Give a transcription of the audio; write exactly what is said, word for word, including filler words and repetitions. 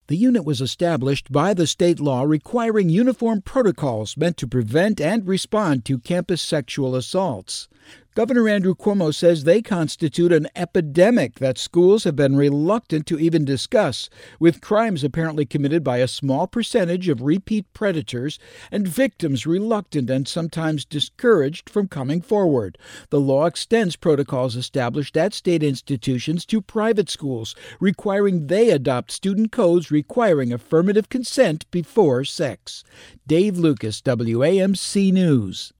The unit was established by the state law requiring uniform protocols meant to prevent and respond to campus sexual assaults. Governor Andrew Cuomo says they constitute an epidemic that schools have been reluctant to even discuss, with crimes apparently committed by a small percentage of repeat predators and victims reluctant and sometimes discouraged from coming forward. The law extends protocols established at state institutions to private schools, requiring they adopt student codes requiring affirmative consent before sex. Dave Lucas, W A M C News.